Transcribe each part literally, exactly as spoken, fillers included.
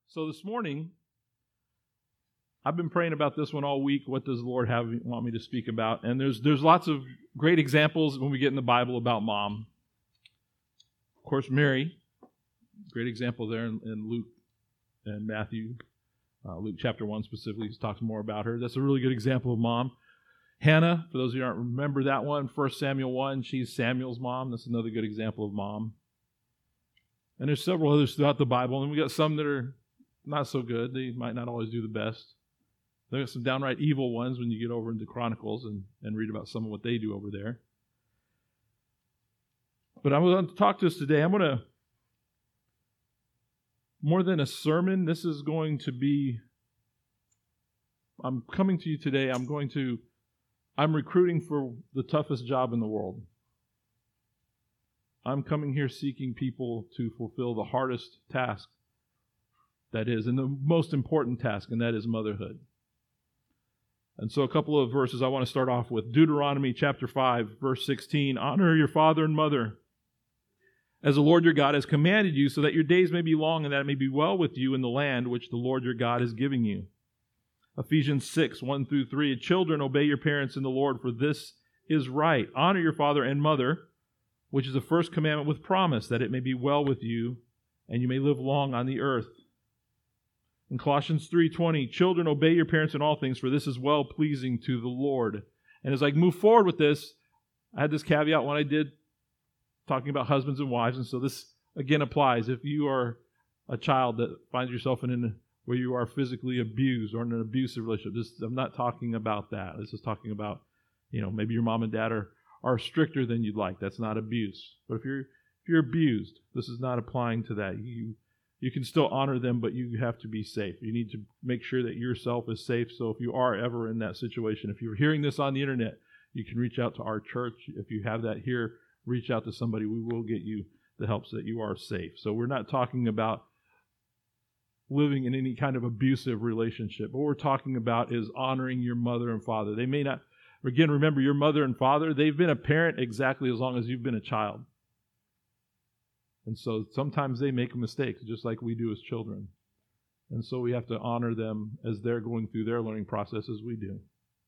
So this morning, I've been praying about this one all week. What does the Lord have want me to speak about? And there's there's lots of great examples when we get in the Bible about mom. Of course, Mary, great example there in, in Luke and Matthew. Uh, Luke chapter one specifically talks more about her. That's a really good example of mom. Hannah, for those of you who don't remember that one, First Samuel one, she's Samuel's mom. That's another good example of mom. And there's several others throughout the Bible, and we got some that are not so good. They might not always do the best. There's some downright evil ones when you get over into Chronicles and, and read about some of what they do over there. But I'm going to talk to us today. I'm going to, more than a sermon, this is going to be, I'm coming to you today, I'm going to, I'm recruiting for the toughest job in the world. I'm coming here seeking people to fulfill the hardest task that is, and the most important task, and that is motherhood. And so a couple of verses I want to start off with. Deuteronomy chapter five, verse sixteen. Honor your father and mother, as the Lord your God has commanded you, so that your days may be long and that it may be well with you in the land which the Lord your God is giving you. Ephesians six, one through three. Children, obey your parents in the Lord, for this is right. Honor your father and mother, which is the first commandment with promise, that it may be well with you and you may live long on the earth. In Colossians three twenty, children, obey your parents in all things, for this is well-pleasing to the Lord. And as I move forward with this, I had this caveat when I did talking about husbands and wives, and so this again applies. If you are a child that finds yourself in an, where you are physically abused or in an abusive relationship, this, I'm not talking about that. This is talking about, you know, maybe your mom and dad are, are stricter than you'd like. That's not abuse. But if you're if you're abused, this is not applying to that. You You can still honor them, but you have to be safe. You need to make sure that yourself is safe. So if you are ever in that situation, if you're hearing this on the internet, you can reach out to our church. If you have that here, reach out to somebody. We will get you the help so that you are safe. So we're not talking about living in any kind of abusive relationship. What we're talking about is honoring your mother and father. They may not, again, remember your mother and father, they've been a parent exactly as long as you've been a child. And so sometimes they make mistakes, just like we do as children. And so we have to honor them as they're going through their learning process as we do.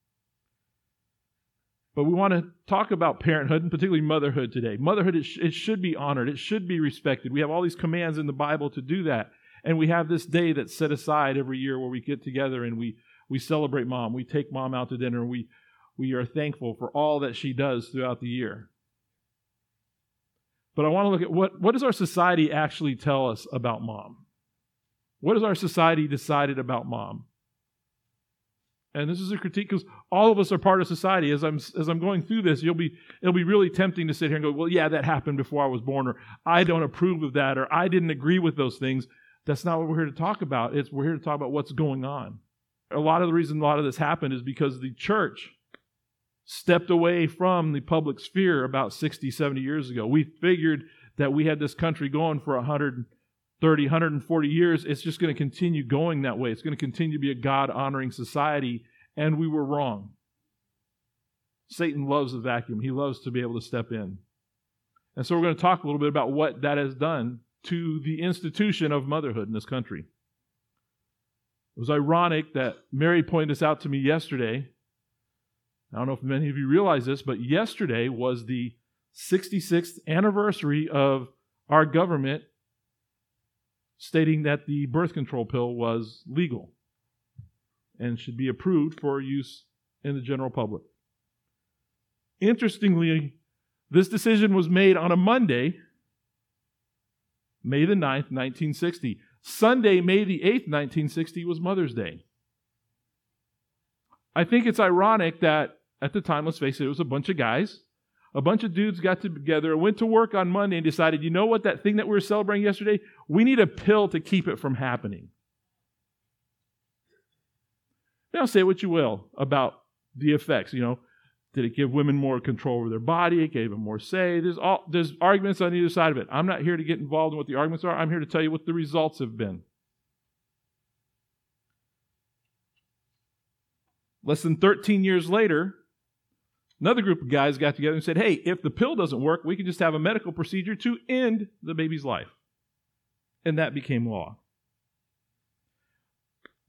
But we want to talk about parenthood, and particularly motherhood today. Motherhood, it, sh- it should be honored. It should be respected. We have all these commands in the Bible to do that. And we have this day that's set aside every year where we get together and we, we celebrate mom. We take mom out to dinner. We, we are thankful for all that she does throughout the year. But I want to look at what, what does our society actually tell us about mom? What has our society decided about mom? And this is a critique because all of us are part of society. As I'm as I'm going through this, you'll be it'll be really tempting to sit here and go, well, yeah, that happened before I was born, or I don't approve of that, or I didn't agree with those things. That's not what we're here to talk about. It's we're here to talk about what's going on. A lot of the reason a lot of this happened is because the church stepped away from the public sphere about sixty, seventy years ago. We figured that we had this country going for one hundred thirty, one hundred forty years. It's just going to continue going that way. It's going to continue to be a God-honoring society, and we were wrong. Satan loves the vacuum. He loves to be able to step in. And so we're going to talk a little bit about what that has done to the institution of motherhood in this country. It was ironic that Mary pointed this out to me yesterday. I don't know if many of you realize this, but yesterday was the sixty-sixth anniversary of our government stating that the birth control pill was legal and should be approved for use in the general public. Interestingly, this decision was made on a Monday, May the ninth, nineteen sixty. Sunday, May the eighth, nineteen sixty was Mother's Day. I think it's ironic that at the time, let's face it, it was a bunch of guys. A bunch of dudes got together, went to work on Monday and decided, you know what, that thing that we were celebrating yesterday, we need a pill to keep it from happening. Now say what you will about the effects. You know, did it give women more control over their body? It gave them more say. There's all there's arguments on either side of it. I'm not here to get involved in what the arguments are. I'm here to tell you what the results have been. Less than thirteen years later, another group of guys got together and said, hey, if the pill doesn't work, we can just have a medical procedure to end the baby's life. And that became law.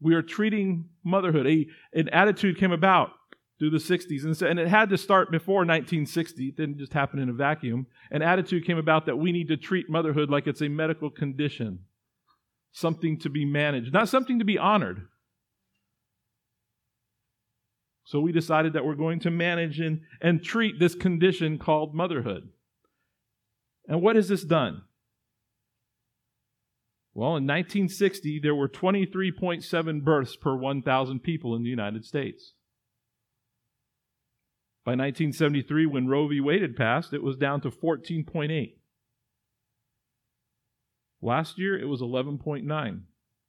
We are treating motherhood. A, an attitude came about through the sixties, and, so, and it had to start before nineteen sixty. It didn't just happen in a vacuum. An attitude came about that we need to treat motherhood like it's a medical condition, something to be managed, not something to be honored. So we decided that we're going to manage and, and treat this condition called motherhood. And what has this done? Well, in nineteen sixty, there were twenty-three point seven births per one thousand people in the United States. By nineteen seventy-three, when Roe v. Wade had passed, it was down to fourteen point eight. Last year, it was eleven point nine.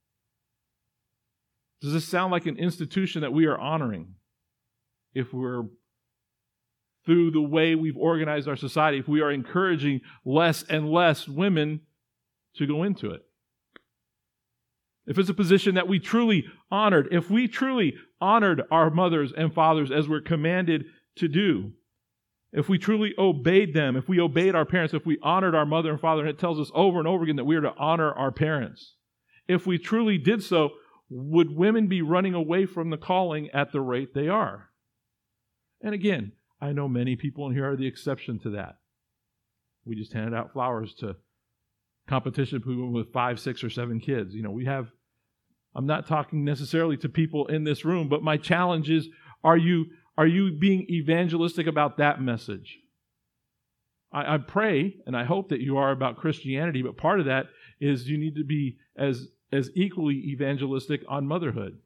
Does this sound like an institution that we are honoring? If we're, through the way we've organized our society, if we are encouraging less and less women to go into it. If it's a position that we truly honored, if we truly honored our mothers and fathers as we're commanded to do, if we truly obeyed them, if we obeyed our parents, if we honored our mother and father, and it tells us over and over again that we are to honor our parents, if we truly did so, would women be running away from the calling at the rate they are? And again, I know many people in here are the exception to that. We just handed out flowers to competition people with five, six, or seven kids. You know, we have, I'm not talking necessarily to people in this room, but my challenge is, are you, are you being evangelistic about that message? I, I pray and I hope that you are about Christianity, but part of that is you need to be as, as equally evangelistic on motherhood.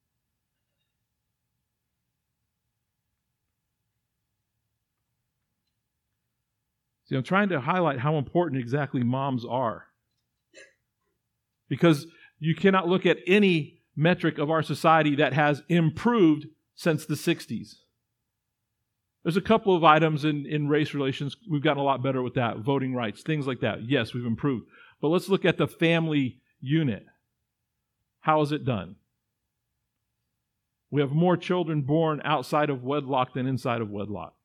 See, I'm trying to highlight how important exactly moms are. Because you cannot look at any metric of our society that has improved since the sixties. There's a couple of items in, in race relations. We've gotten a lot better with that. Voting rights, things like that. Yes, we've improved. But let's look at the family unit. How is it done? We have more children born outside of wedlock than inside of wedlock.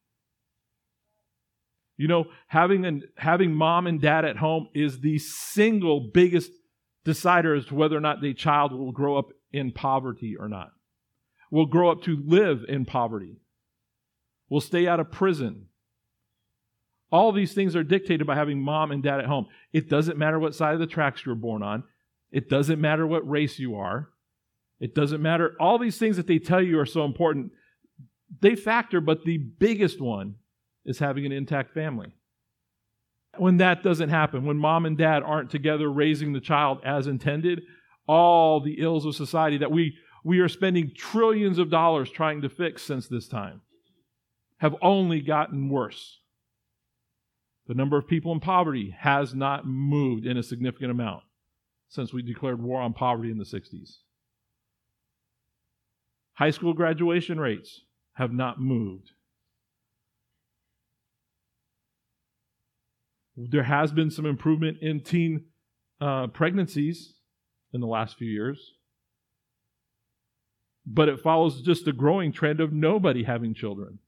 You know, having an, having mom and dad at home is the single biggest decider as to whether or not the child will grow up in poverty or not. Will grow up to live in poverty. Will stay out of prison. All these things are dictated by having mom and dad at home. It doesn't matter what side of the tracks you were born on. It doesn't matter what race you are. It doesn't matter. All these things that they tell you are so important, they factor, but the biggest one is having an intact family. When that doesn't happen, when mom and dad aren't together raising the child as intended, all the ills of society that we, we are spending trillions of dollars trying to fix since this time have only gotten worse. The number of people in poverty has not moved in a significant amount since we declared war on poverty in the sixties. High school graduation rates have not moved. There has been some improvement in teen uh, pregnancies in the last few years, but it follows just a growing trend of nobody having children.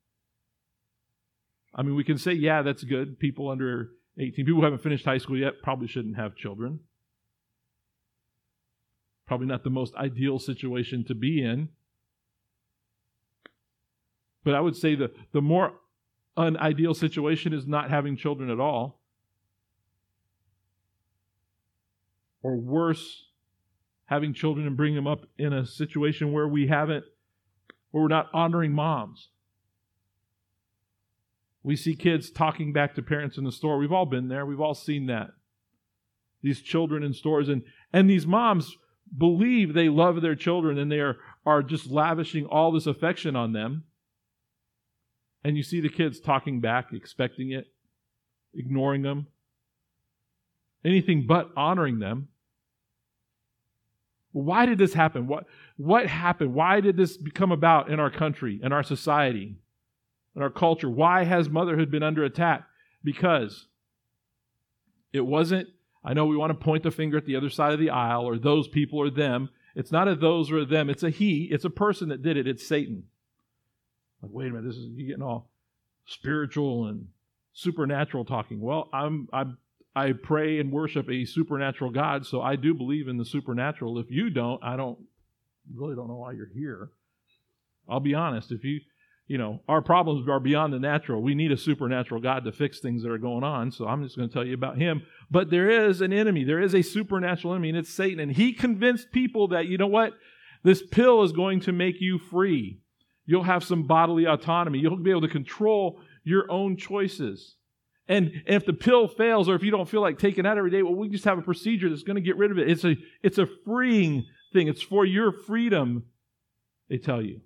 I mean, we can say, yeah, that's good. People under eighteen, people who haven't finished high school yet probably shouldn't have children. Probably not the most ideal situation to be in. But I would say the, the more unideal situation is not having children at all. Or worse, having children and bringing them up in a situation where we haven't, where we're not honoring moms. We see kids talking back to parents in the store. We've all been there. We've all seen that. These children in stores. And, and these moms believe they love their children and they are, are just lavishing all this affection on them. And you see the kids talking back, expecting it, ignoring them. Anything but honoring them. Why did this happen? What, what happened? Why did this come about in our country, in our society, in our culture? Why has motherhood been under attack? Because it wasn't, I know we want to point the finger at the other side of the aisle or those people or them. It's not a those or a them. It's a he. It's a person that did it. It's Satan. Like, wait a minute, this is, you're getting all spiritual and supernatural talking. Well, I'm, I'm, I pray and worship a supernatural God, so I do believe in the supernatural. If you don't, I don't really don't know why you're here. I'll be honest. If you, you know, our problems are beyond the natural. We need a supernatural God to fix things that are going on. So I'm just going to tell you about him. But there is an enemy. There is a supernatural enemy, and it's Satan. And he convinced people that, you know what? This pill is going to make you free. You'll have some bodily autonomy. You'll be able to control your own choices. And if the pill fails, or if you don't feel like taking that every day, well, we just have a procedure that's going to get rid of it. It's a, it's a freeing thing. It's for your freedom, they tell you.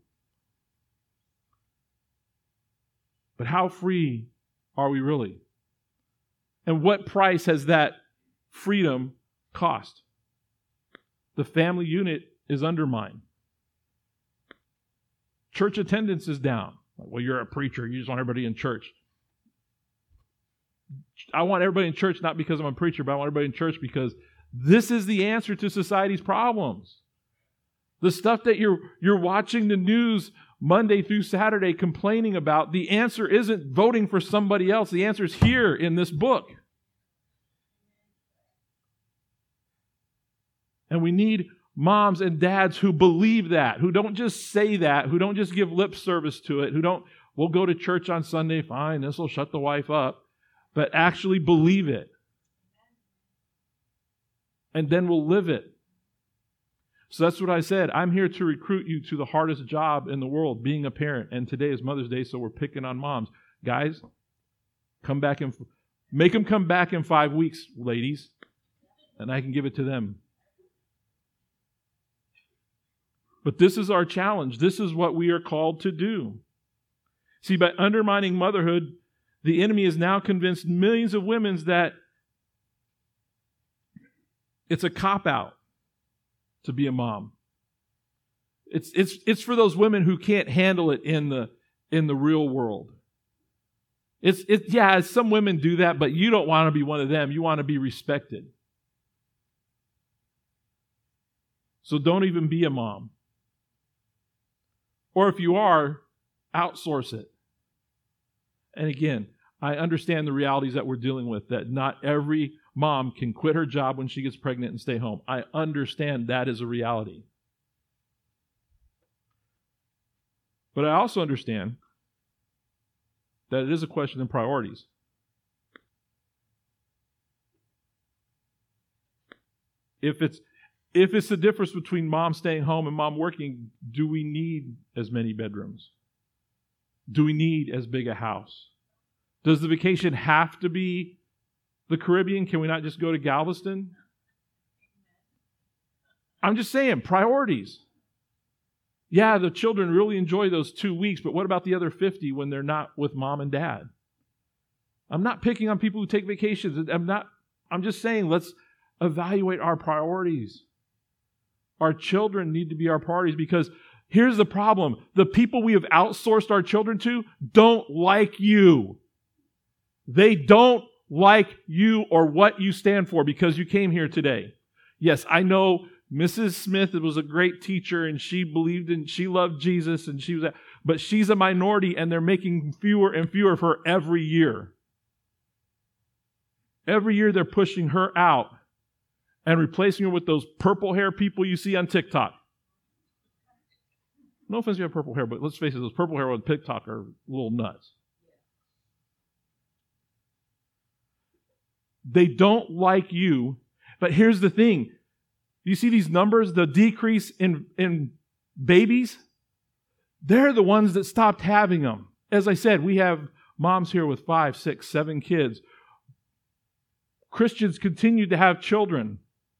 But how free are we really? And what price has that freedom cost? The family unit is undermined. Church attendance is down. Well, you're a preacher. You just want everybody in church. I want everybody in church not because I'm a preacher, but I want everybody in church because this is the answer to society's problems. The stuff that you're you're watching the news Monday through Saturday complaining about, the answer isn't voting for somebody else. The answer is here in this book. And we need moms and dads who believe that, who don't just say that, who don't just give lip service to it, who don't, we'll go to church on Sunday, fine, this will shut the wife up, but actually believe it. And then we'll live it. So that's what I said. I'm here to recruit you to the hardest job in the world, being a parent. And today is Mother's Day, so we're picking on moms. Guys, come back and make them come back in five weeks, ladies, and I can give it to them. But this is our challenge. This is what we are called to do. See, by undermining motherhood, the enemy has now convinced millions of women that it's a cop-out to be a mom. It's it's it's for those women who can't handle it in the in the real world. It's it yeah, some women do that, but you don't want to be one of them. You want to be respected. So don't even be a mom. Or if you are, outsource it. And again, I understand the realities that we're dealing with, that not every mom can quit her job when she gets pregnant and stay home. I understand that is a reality. But I also understand that it is a question of priorities. If it's if it's the difference between mom staying home and mom working, do we need as many bedrooms? Do we need as big a house? Does the vacation have to be the Caribbean? Can we not just go to Galveston? I'm just saying, priorities. Yeah, the children really enjoy those two weeks, but what about the other fifty when they're not with mom and dad? I'm not picking on people who take vacations. I'm not, I'm just saying, let's evaluate our priorities. Our children need to be our priorities, because here's the problem. The people we have outsourced our children to don't like you. They don't like you or what you stand for because you came here today. Yes, I know Missus Smith was a great teacher and she believed in, she loved Jesus and she was, but she's a minority and they're making fewer and fewer for every year. Every year they're pushing her out and replacing her with those purple hair people you see on TikTok. No offense if you have purple hair, but let's face it, those purple hair on TikTok are a little nuts. They don't like you, but here's the thing. You see these numbers, the decrease in, in babies? They're the ones that stopped having them. As I said, we have moms here with five, six, seven kids. Christians continue to have children.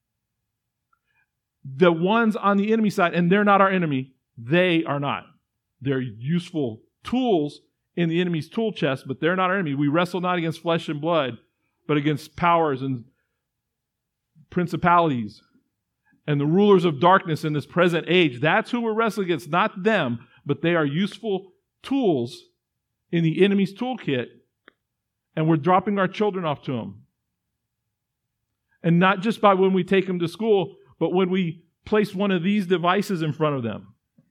The ones on the enemy side, and they're not our enemy, they are not. They're useful tools in the enemy's tool chest, but they're not our enemy. We wrestle not against flesh and blood, but against powers and principalities and the rulers of darkness in this present age. That's who we're wrestling against, not them, but they are useful tools in the enemy's toolkit, and we're dropping our children off to them. And not just by when we take them to school, but when we place one of these devices in front of them.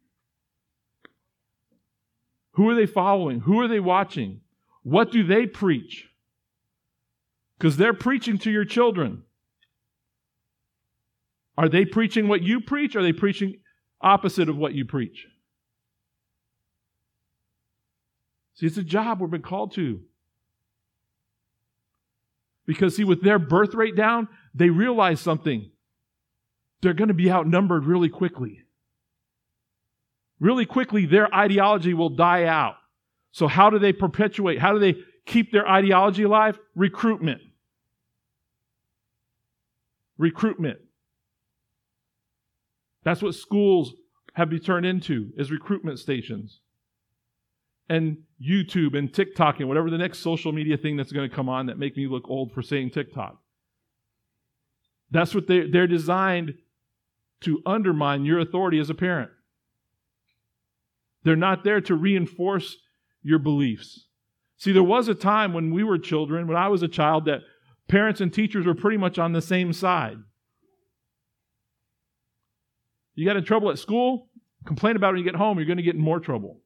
Who are they following? Who are they watching? What do they preach? Because they're preaching to your children. Are they preaching what you preach? Or are they preaching opposite of what you preach. See, it's a job we've been called to. Because, see, with their birth rate down, they realize something. They're going to be outnumbered really quickly. Really quickly, their ideology will die out. So how do they perpetuate? How do they keep their ideology alive? Recruitment. Recruitment. That's what schools have been turned into, is recruitment stations. And YouTube and TikTok and whatever the next social media thing that's going to come on that make me look old for saying TikTok. That's what they, they're designed to undermine your authority as a parent. They're not there to reinforce your beliefs. See, there was a time when we were children, when I was a child, that parents and teachers were pretty much on the same side. You got in trouble at school, complain about it when you get home, you're going to get in more trouble.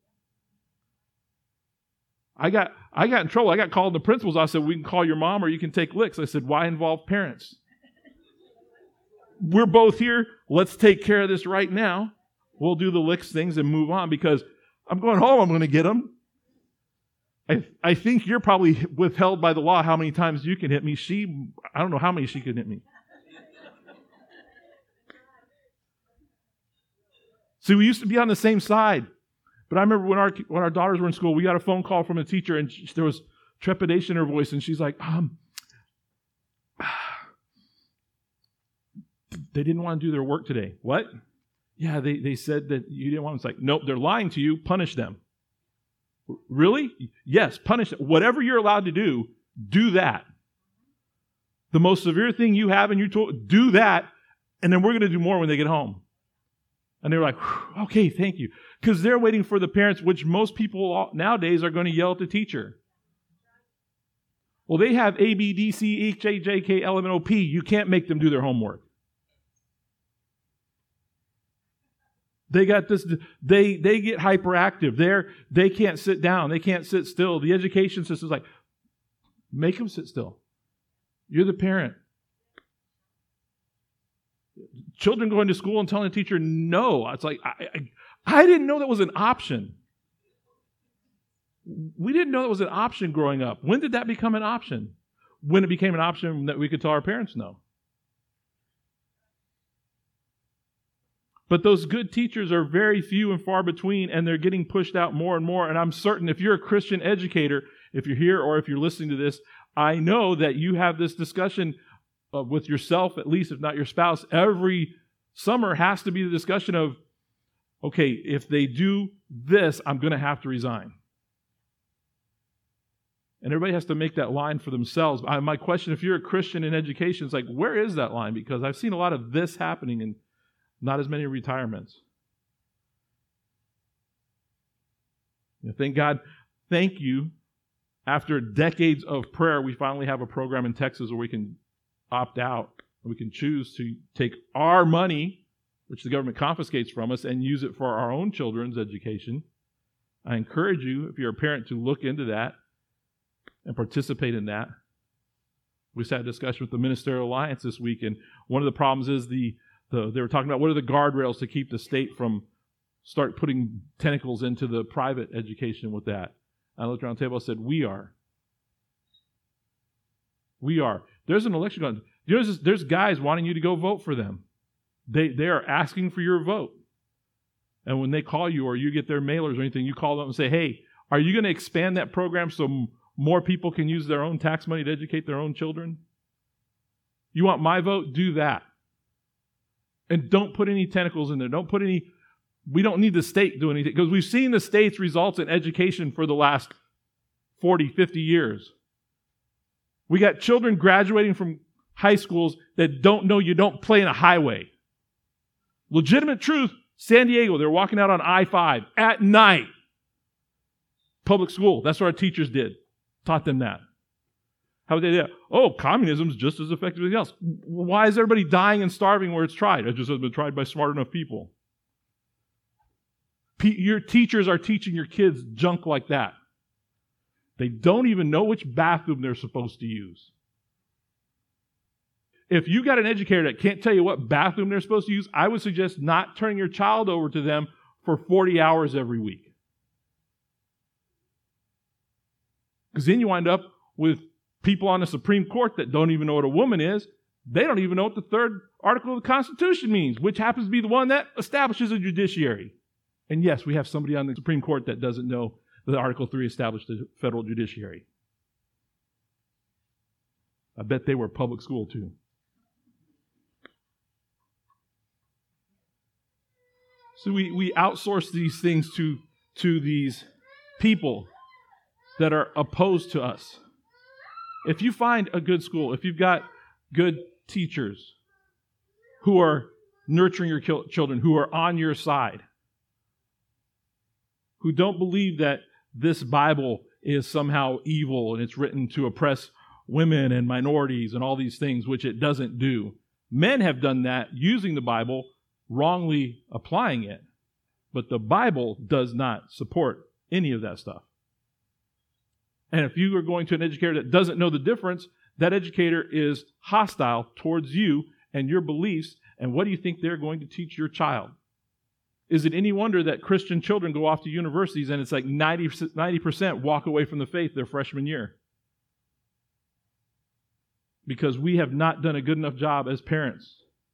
I got I got in trouble. I got called to the principal's office. I said, we can call your mom or you can take licks. I said, why involve parents? We're both here. Let's take care of this right now. We'll do the licks things and move on, because I'm going home. I'm going to get them. I, I think you're probably withheld by the law how many times you can hit me. She, I don't know how many she can hit me. See, we used to be on the same side. But I remember when our when our daughters were in school, we got a phone call from a teacher, and she, there was trepidation in her voice, and she's like, um, they didn't want to do their work today. What? Yeah, they, they said that you didn't want them. It's like, nope, they're lying to you. Punish them. Really? Yes, punish them. Whatever you're allowed to do, do that. The most severe thing you have in your tool, do that, and then we're going to do more when they get home. And they were like, okay, thank you. Because they're waiting for the parents, which most people nowadays are going to yell at the teacher. Well, they have A, B, D, C, H, A, J, K, L, M, N, O, P. You can't make them do their homework. They got this, they they get hyperactive. They're, they can't sit down. They can't sit still. The education system's like, make them sit still. You're the parent. Children going to school and telling a teacher no. It's like, I, I, I didn't know that was an option. We didn't know that was an option growing up. When did that become an option? When it became an option that we could tell our parents no. But those good teachers are very few and far between, and they're getting pushed out more and more. And I'm certain if you're a Christian educator, if you're here or if you're listening to this, I know that you have this discussion uh, with yourself, at least if not your spouse. Every summer has to be the discussion of, okay, if they do this, I'm going to have to resign. And everybody has to make that line for themselves. I, my question, if you're a Christian in education, is like, where is that line? Because I've seen a lot of this happening and not as many retirements. You know, thank God, thank you. After decades of prayer, we finally have a program in Texas where we can opt out. We can choose to take our money, which the government confiscates from us, and use it for our own children's education. I encourage you, if you're a parent, to look into that and participate in that. We just had a discussion with the Ministerial Alliance this week, and one of the problems is the, the they were talking about what are the guardrails to keep the state from start putting tentacles into the private education with that. I looked around the table and said, we are. We are. There's an election going on. There's, there's guys wanting you to go vote for them. They, they are asking for your vote. And when they call you or you get their mailers or anything, you call them and say, hey, are you going to expand that program so m- more people can use their own tax money to educate their own children? You want my vote? Do that. And don't put any tentacles in there. Don't put any... We don't need the state doing anything, because we've seen the state's results in education for the last forty, fifty years. We got children graduating from high schools that don't know you don't play in a highway. Legitimate truth, San Diego, they're walking out on I five at night. Public school, that's what our teachers did. Taught them that. How would they do that? Oh, communism's just as effective as anything else. Why is everybody dying and starving where it's tried? It just hasn't been tried by smart enough people. Your teachers are teaching your kids junk like that. They don't even know which bathroom they're supposed to use. If you got an educator that can't tell you what bathroom they're supposed to use, I would suggest not turning your child over to them for forty hours every week. Because then you wind up with people on the Supreme Court that don't even know what a woman is. They don't even know what the third article of the Constitution means, which happens to be the one that establishes a judiciary. And yes, we have somebody on the Supreme Court that doesn't know that Article three established the federal judiciary. I bet they were public school too. So we, we outsource these things to, to these people that are opposed to us. If you find a good school, if you've got good teachers who are nurturing your children, who are on your side, who don't believe that this Bible is somehow evil and it's written to oppress women and minorities and all these things, which it doesn't do. Men have done that using the Bible, wrongly applying it. But the Bible does not support any of that stuff. And if you are going to an educator that doesn't know the difference, that educator is hostile towards you and your beliefs, and what do you think they're going to teach your child? Is it any wonder that Christian children go off to universities and it's like ninety percent walk away from the faith their freshman year? Because we have not done a good enough job as parents.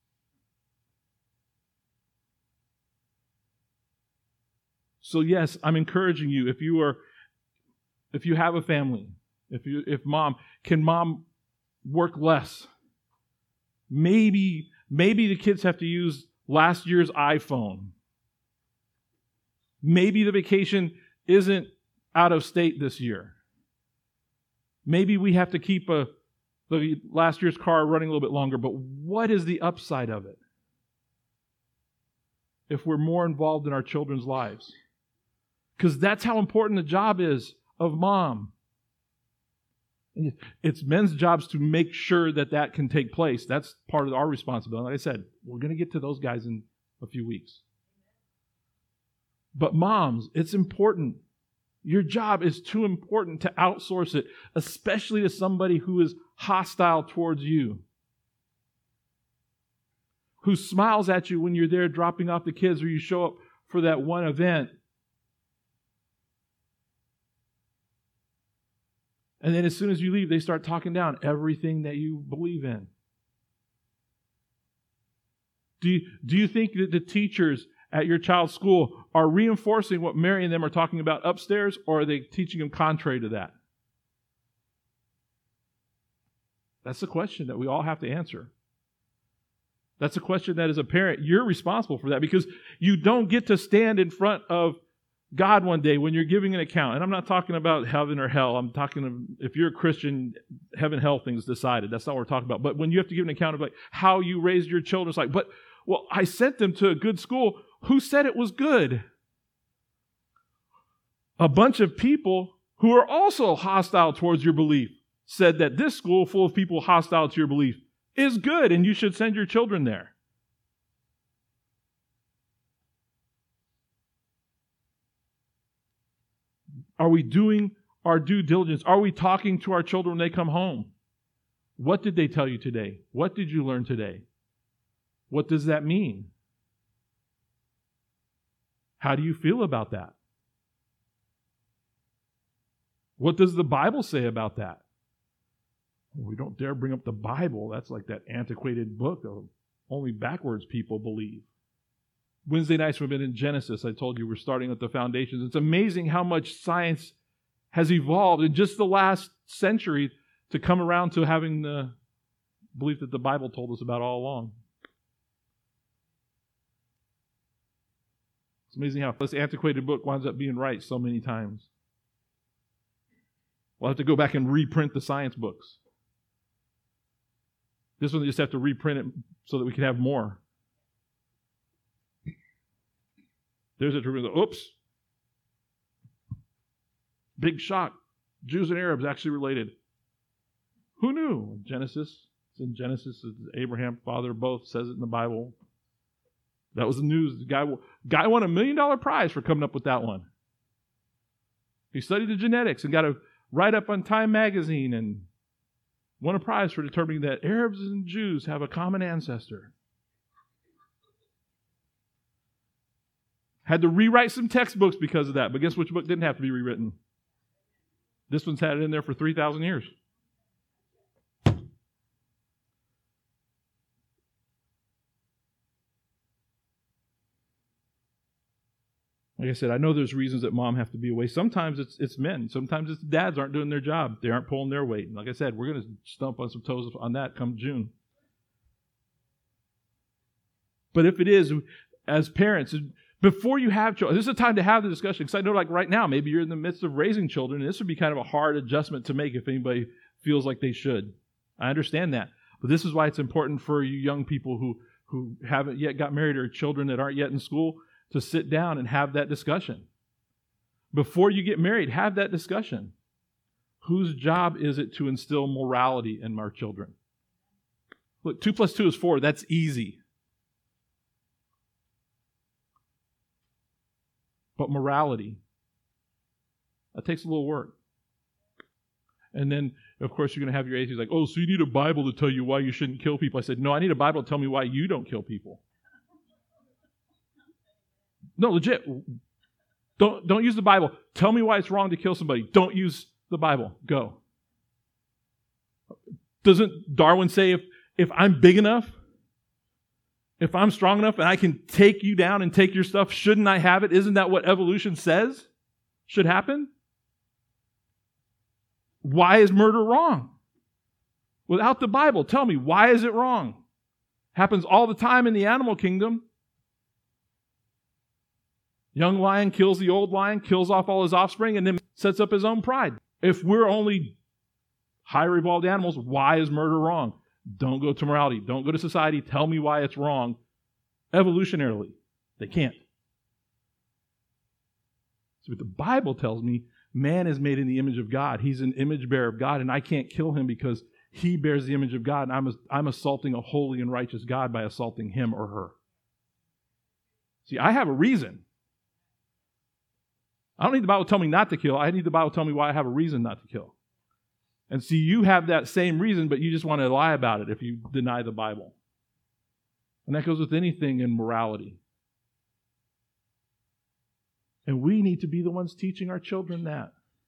So yes, I'm encouraging you, if you are, if you have a family, if you, if mom, can mom work less? Maybe, maybe the kids have to use last year's iPhone. Maybe the vacation isn't out of state this year. Maybe we have to keep a, the last year's car running a little bit longer, but what is the upside of it? If we're more involved in our children's lives. Because that's how important the job is of mom. It's men's jobs to make sure that that can take place. That's part of our responsibility. Like I said, we're going to get to those guys in a few weeks. But moms, it's important. Your job is too important to outsource it, especially to somebody who is hostile towards you, who smiles at you when you're there dropping off the kids or you show up for that one event. And then as soon as you leave, they start talking down everything that you believe in. Do you, do you think that the teachers at your child's school are reinforcing what Mary and them are talking about upstairs, or are they teaching them contrary to that? That's the question that we all have to answer. That's a question that as a parent, you're responsible for that, because you don't get to stand in front of God one day when you're giving an account. And I'm not talking about heaven or hell. I'm talking, if you're a Christian, heaven, hell things decided. That's not what we're talking about. But when you have to give an account of like how you raised your children, it's like, but, well, I sent them to a good school. Who said it was good? A bunch of people who are also hostile towards your belief said that this school full of people hostile to your belief is good and you should send your children there. Are we doing our due diligence? Are we talking to our children when they come home? What did they tell you today? What did you learn today? What does that mean? How do you feel about that? What does the Bible say about that? Well, we don't dare bring up the Bible. That's like that antiquated book of only backwards people believe. Wednesday nights we've been in Genesis. I told you we're starting at the foundations. It's amazing how much science has evolved in just the last century to come around to having the belief that the Bible told us about all along. It's amazing how this antiquated book winds up being right so many times. We'll have to go back and reprint the science books. This one, they just have to reprint it so that we can have more. There's a truth. Oops. Big shock. Jews and Arabs actually related. Who knew? Genesis. It's in Genesis. It's Abraham, father, both says it in the Bible. That was the news. The guy, guy won a million dollar prize for coming up with that one. He studied the genetics and got a write-up on Time magazine and won a prize for determining that Arabs and Jews have a common ancestor. Had to rewrite some textbooks because of that, but guess which book didn't have to be rewritten? This one's had it in there for three thousand years. Like I said, I know there's reasons that mom have to be away. Sometimes it's it's men. Sometimes it's dads aren't doing their job. They aren't pulling their weight. And like I said, we're going to stump on some toes on that come June. But if it is, as parents, before you have children, this is a time to have the discussion. Because I know like right now, maybe you're in the midst of raising children, and this would be kind of a hard adjustment to make if anybody feels like they should. I understand that. But this is why it's important for you young people who, who haven't yet got married or children that aren't yet in school to sit down and have that discussion. Before you get married, have that discussion. Whose job is it to instill morality in our children? Look, two plus two is four. That's easy. But morality, that takes a little work. And then, of course, you're going to have your atheists like, oh, so you need a Bible to tell you why you shouldn't kill people. I said, no, I need a Bible to tell me why you don't kill people. No, legit. Don't, don't use the Bible. Tell me why it's wrong to kill somebody. Don't use the Bible. Go. Doesn't Darwin say if, if I'm big enough, if I'm strong enough and I can take you down and take your stuff, shouldn't I have it? Isn't that what evolution says should happen? Why is murder wrong? Without the Bible, tell me, why is it wrong? Happens all the time in the animal kingdom. Young lion kills the old lion, kills off all his offspring, and then sets up his own pride. If we're only higher evolved animals, why is murder wrong? Don't go to morality. Don't go to society. Tell me why it's wrong. Evolutionarily, they can't. So what the Bible tells me, man is made in the image of God. He's an image bearer of God, and I can't kill him because he bears the image of God, and I'm, I'm assaulting a holy and righteous God by assaulting him or her. See, I have a reason. I don't need the Bible to tell me not to kill. I need the Bible to tell me why I have a reason not to kill. And see, you have that same reason, but you just want to lie about it if you deny the Bible. And that goes with anything in morality. And we need to be the ones teaching our children that.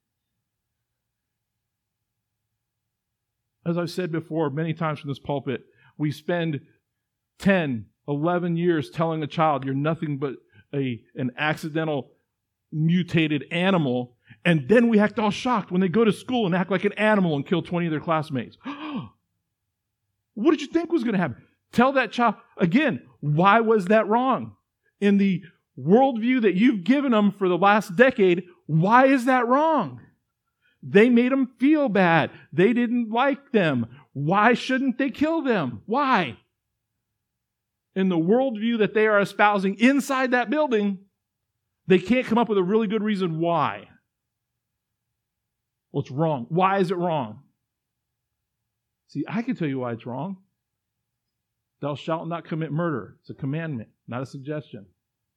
As I've said before many times from this pulpit, we spend ten, eleven years telling a child you're nothing but a, an accidental mutated animal, and then we act all shocked when they go to school and act like an animal and kill twenty of their classmates. What did you think was going to happen? Tell that child, again, why was that wrong? In the worldview that you've given them for the last decade, why is that wrong? They made them feel bad. They didn't like them. Why shouldn't they kill them? Why? In the worldview that they are espousing inside that building, they can't come up with a really good reason why. Well, it's wrong. Why is it wrong? See, I can tell you why it's wrong. Thou shalt not commit murder. It's a commandment, not a suggestion.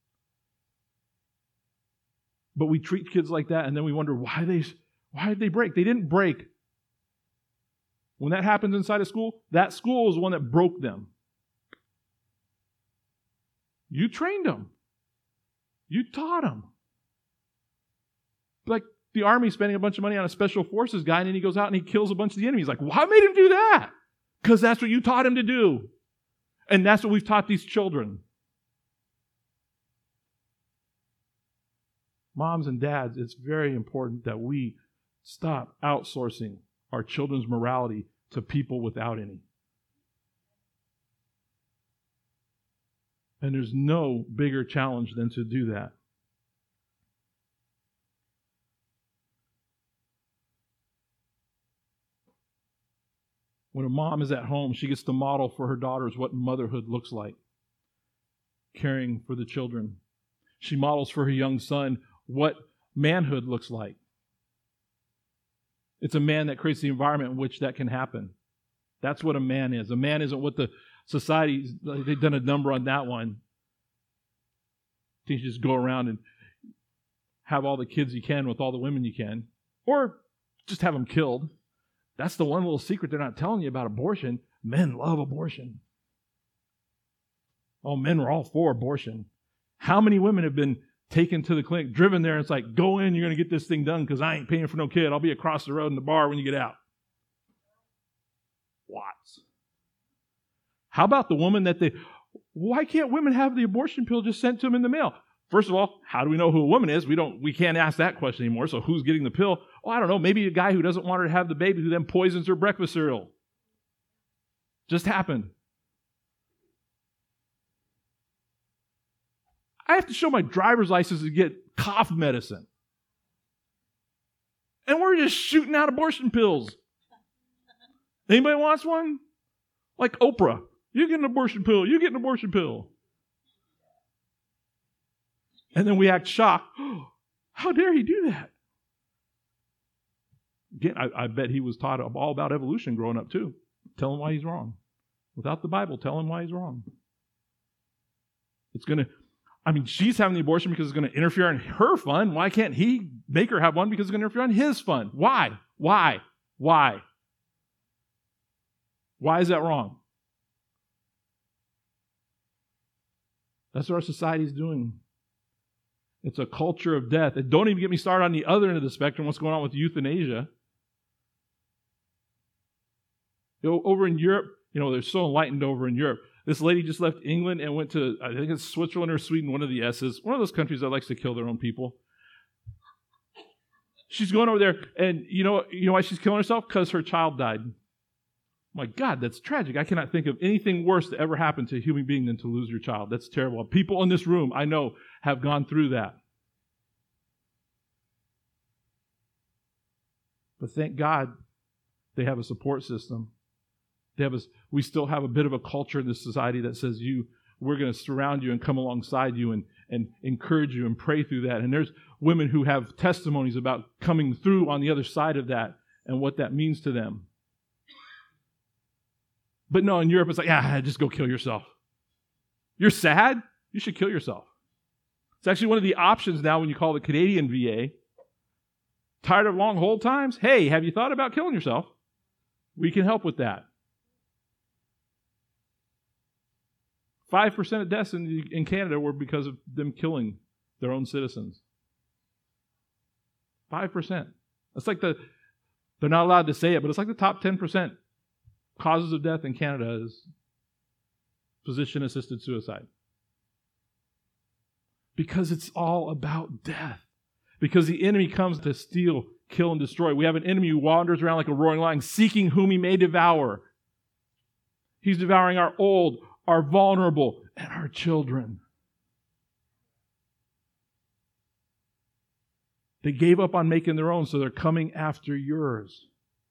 But we treat kids like that, and then we wonder why they, why did they break? They didn't break. When that happens inside a school, that school is the one that broke them. You trained them. You taught them. Like the Army spending a bunch of money on a special forces guy, and then he goes out and he kills a bunch of the enemies. Like, why made him do that? Because that's what you taught him to do. And that's what we've taught these children. Moms and dads, it's very important that we stop outsourcing our children's morality to people without any. And there's no bigger challenge than to do that. When a mom is at home, she gets to model for her daughters what motherhood looks like, caring for the children. She models for her young son what manhood looks like. It's a man that creates the environment in which that can happen. That's what a man is. A man isn't what the society, they've done a number on that one. You just go around and have all the kids you can with all the women you can. Or just have them killed. That's the one little secret they're not telling you about abortion. Men love abortion. Oh, men were all for abortion. How many women have been taken to the clinic, driven there, and it's like, go in, you're going to get this thing done because I ain't paying for no kid. I'll be across the road in the bar when you get out. Lots. How about the woman that they, why can't women have the abortion pill just sent to them in the mail? First of all, how do we know who a woman is? We don't, we can't ask that question anymore. So who's getting the pill? Oh, I don't know. Maybe a guy who doesn't want her to have the baby who then poisons her breakfast cereal. Just happened. I have to show my driver's license to get cough medicine. And we're just shooting out abortion pills. Anybody wants one? Like Oprah. You get an abortion pill. You get an abortion pill. And then we act shocked. Oh, how dare he do that? Again, I, I bet he was taught all about evolution growing up too. Tell him why he's wrong. Without the Bible, tell him why he's wrong. It's going to, I mean, she's having the abortion because it's going to interfere in her fun. Why can't he make her have one because it's going to interfere on his fun? Why? Why? Why? Why is that wrong? That's what our society is doing. It's a culture of death. And don't even get me started on the other end of the spectrum, what's going on with euthanasia. You know, over in Europe, you know, they're so enlightened over in Europe. This lady just left England and went to, I think it's Switzerland or Sweden, one of the S's, one of those countries that likes to kill their own people. She's going over there, and you know, you know why she's killing herself? Because her child died. My God, that's tragic. I cannot think of anything worse to ever happen to a human being than to lose your child. That's terrible. People in this room, I know, have gone through that. But thank God they have a support system. They have a, we still have a bit of a culture in this society that says, "You, we're going to surround you and come alongside you and, and encourage you and pray through that." And there's women who have testimonies about coming through on the other side of that and what that means to them. But no, in Europe, it's like, ah, just go kill yourself. You're sad? You should kill yourself. It's actually one of the options now when you call the Canadian V A. Tired of long hold times? Hey, have you thought about killing yourself? We can help with that. five percent of deaths in, in Canada were because of them killing their own citizens. five percent. It's like the, they're not allowed to say it, but it's like the top ten percent causes of death in Canada is physician-assisted suicide. Because it's all about death. Because the enemy comes to steal, kill, and destroy. We have an enemy who wanders around like a roaring lion, seeking whom he may devour. He's devouring our old, our vulnerable, and our children. They gave up on making their own, so they're coming after yours.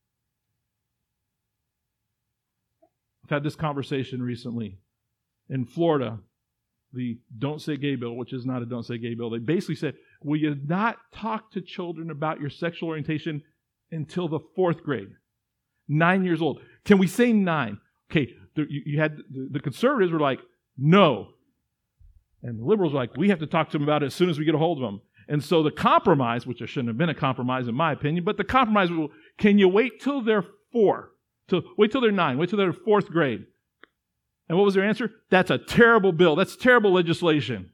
I've had this conversation recently. In Florida, the Don't Say Gay bill, which is not a Don't Say Gay bill, they basically said, will you not talk to children about your sexual orientation until the fourth grade? Nine years old. Can we say nine? Okay, the, you, you had the, the conservatives were like, no. And the liberals were like, we have to talk to them about it as soon as we get a hold of them. And so the compromise, which there shouldn't have been a compromise in my opinion, but the compromise was, can you wait till they're four? Till, wait till they're nine. Wait till they're fourth grade. And what was their answer? That's a terrible bill. That's terrible legislation.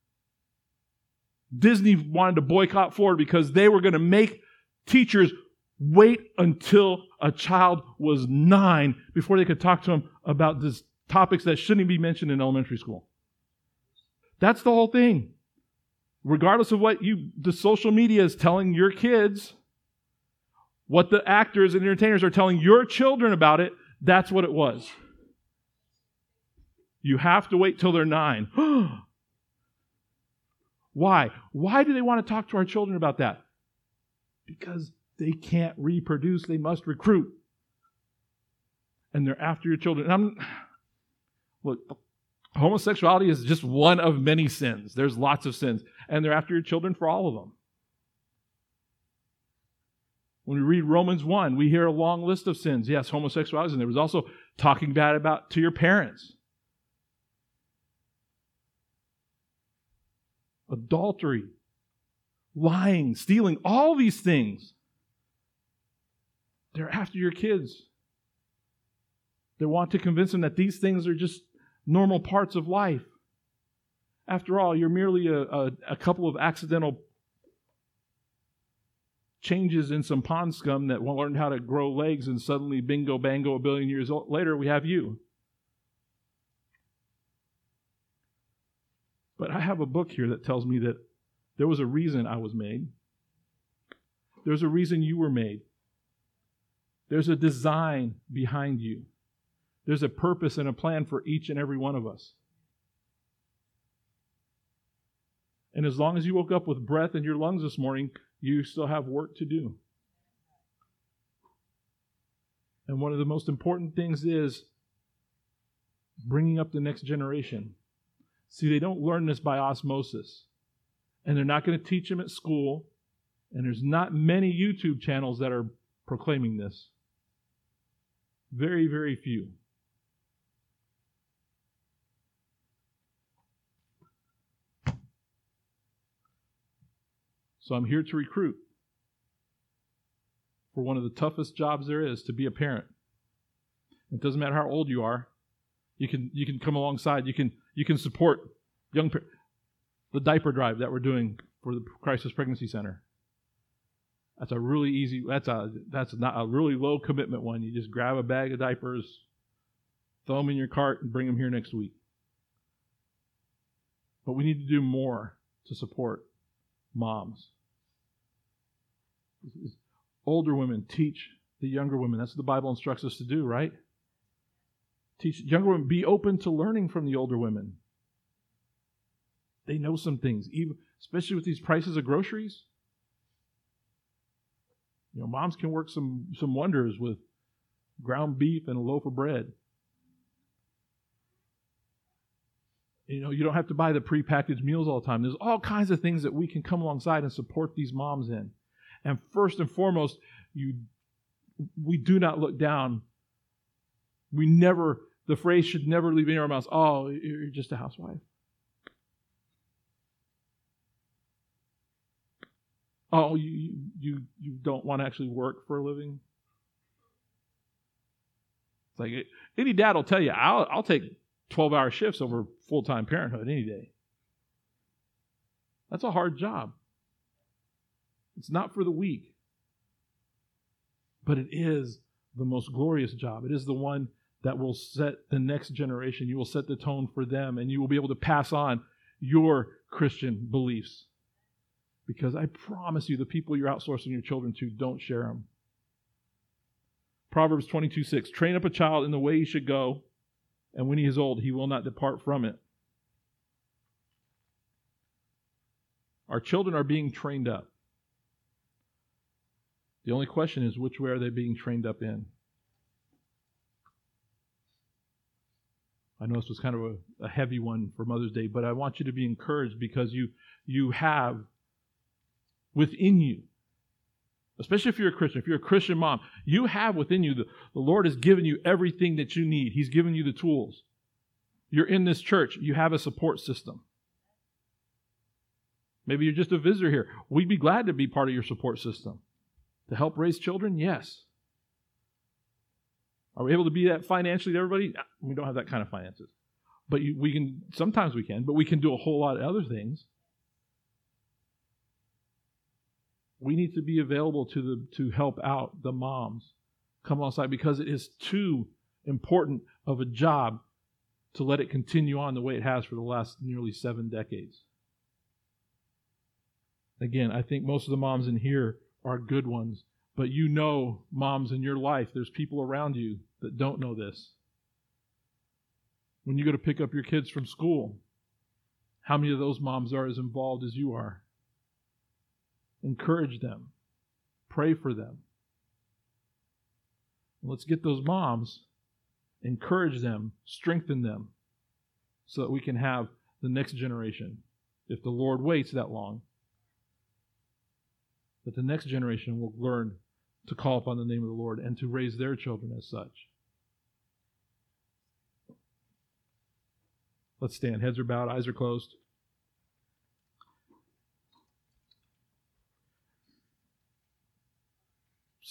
Disney wanted to boycott Florida because they were going to make teachers wait until a child was nine before they could talk to them about these topics that shouldn't be mentioned in elementary school. That's the whole thing. Regardless of what you, the social media is telling your kids, what the actors and entertainers are telling your children about it, that's what it was. You have to wait till they're nine. Why? Why do they want to talk to our children about that? Because they can't reproduce, they must recruit. And they're after your children. And I'm, look, homosexuality is just one of many sins. There's lots of sins. And they're after your children for all of them. When we read Romans one, we hear a long list of sins. Yes, homosexuality, and there was also talking bad about to your parents. Adultery, lying, stealing, all these things. They're after your kids. They want to convince them that these things are just normal parts of life. After all, you're merely a, a, a couple of accidental changes in some pond scum that learned how to grow legs, and suddenly, bingo, bango, a billion years later, we have you. But I have a book here that tells me that there was a reason I was made. There's a reason you were made. There's a design behind you. There's a purpose and a plan for each and every one of us. And as long as you woke up with breath in your lungs this morning, you still have work to do. And one of the most important things is bringing up the next generation. See, they don't learn this by osmosis. And they're not going to teach them at school. And there's not many YouTube channels that are proclaiming this. Very, very few. So I'm here to recruit for one of the toughest jobs there is, to be a parent. It doesn't matter how old you are. You can you can come alongside. You can you can support young par- the diaper drive that we're doing for the Crisis Pregnancy Center. That's a really easy. That's a that's not a really low commitment one. You just grab a bag of diapers, throw them in your cart, and bring them here next week. But we need to do more to support moms. Older women teach the younger women. That's what the Bible instructs us to do, right? Teach younger women. Be open to learning from the older women. They know some things, even especially with these prices of groceries. You know, moms can work some some wonders with ground beef and a loaf of bread. You know, you don't have to buy the prepackaged meals all the time. There's all kinds of things that we can come alongside and support these moms in. And first and foremost, you we do not look down. We never, the phrase should never leave in our mouths, oh, you're just a housewife. Oh, you you you don't want to actually work for a living? It's like, any dad will tell you, I'll I'll take twelve-hour shifts over full-time parenthood any day. That's a hard job. It's not for the weak. But it is the most glorious job. It is the one that will set the next generation. You will set the tone for them, and you will be able to pass on your Christian beliefs. Because I promise you, the people you're outsourcing your children to don't share them. Proverbs twenty-two six, train up a child in the way he should go, and when he is old, he will not depart from it. Our children are being trained up. The only question is, which way are they being trained up in? I know this was kind of a, a heavy one for Mother's Day, but I want you to be encouraged because you you have within you, especially if you're a Christian, if you're a Christian mom, you have within you, the, the Lord has given you everything that you need. He's given you the tools. You're in this church. You have a support system. Maybe you're just a visitor here. We'd be glad to be part of your support system. To help raise children? Yes. Are we able to be that financially to everybody? We don't have that kind of finances. But you, we can, sometimes we can, but we can do a whole lot of other things. We need to be available to the to help out the moms come alongside, because it is too important of a job to let it continue on the way it has for the last nearly seven decades. Again, I think most of the moms in here are good ones, but you know, moms in your life, there's people around you that don't know this. When you go to pick up your kids from school, how many of those moms are as involved as you are? Encourage them. Pray for them. Let's get those moms, encourage them, strengthen them, so that we can have the next generation, if the Lord waits that long, that the next generation will learn to call upon the name of the Lord and to raise their children as such. Let's stand. Heads are bowed, eyes are closed.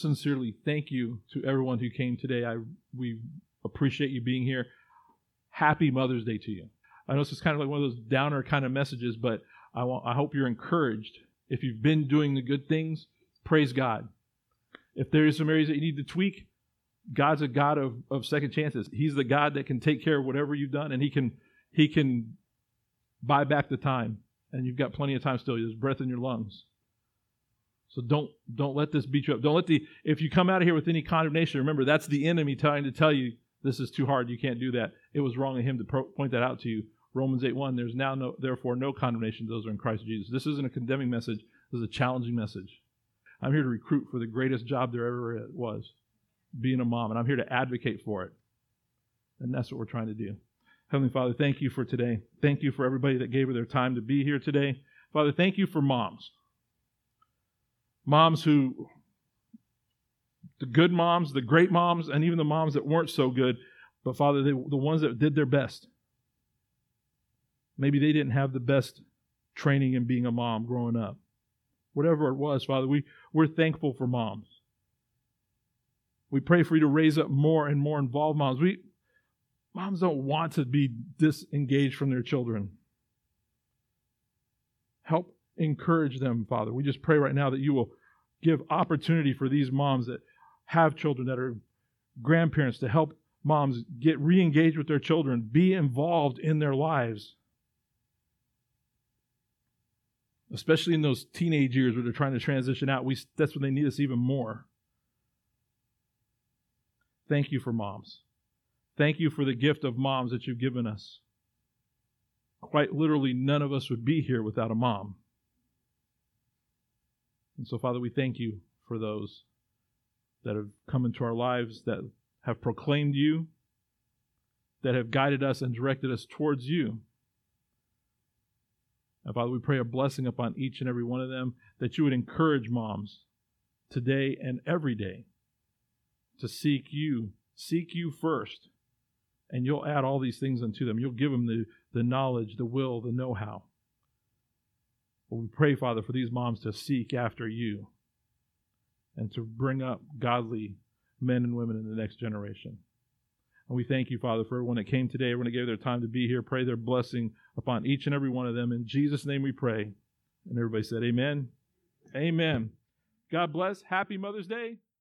sincerely thank you to everyone who came today. I we appreciate you being here. Happy Mother's Day to you. I know this is kind of like one of those downer kind of messages, but I want I hope you're encouraged. If you've been doing the good things, praise God. If there is some areas that you need to tweak, God's a God of, of second chances. He's the God that can take care of whatever you've done, and He can He can buy back the time. And you've got plenty of time still. There's breath in your lungs. So don't don't let this beat you up. Don't let the if you come out of here with any condemnation, remember that's the enemy trying to tell you this is too hard. You can't do that. It was wrong of him to pro- point that out to you. Romans eight one. There's now no therefore no condemnation to those who are in Christ Jesus. This isn't a condemning message. This is a challenging message. I'm here to recruit for the greatest job there ever was, being a mom, and I'm here to advocate for it. And that's what we're trying to do. Heavenly Father, thank you for today. Thank you for everybody that gave her their time to be here today. Father, thank you for moms. Moms who, the good moms, the great moms, and even the moms that weren't so good, but Father, they, the ones that did their best. Maybe they didn't have the best training in being a mom growing up. Whatever it was, Father, we, we're thankful for moms. We pray for you to raise up more and more involved moms. We Moms don't want to be disengaged from their children. Help encourage them, Father. We just pray right now that you will give opportunity for these moms that have children, that are grandparents, to help moms get re-engaged with their children, be involved in their lives. Especially in those teenage years where they're trying to transition out. We, that's when they need us even more. Thank you for moms. Thank you for the gift of moms that you've given us. Quite literally, none of us would be here without a mom. And so, Father, we thank you for those that have come into our lives, that have proclaimed you, that have guided us and directed us towards you. And Father, we pray a blessing upon each and every one of them, that you would encourage moms today and every day to seek you, seek you first. And you'll add all these things unto them. You'll give them the, the knowledge, the will, the know-how. But we pray, Father, for these moms to seek after you and to bring up godly men and women in the next generation. And we thank you, Father, for everyone that came today, everyone that gave their time to be here. Pray their blessing upon each and every one of them. In Jesus' name we pray. And everybody said amen. Amen. God bless. Happy Mother's Day.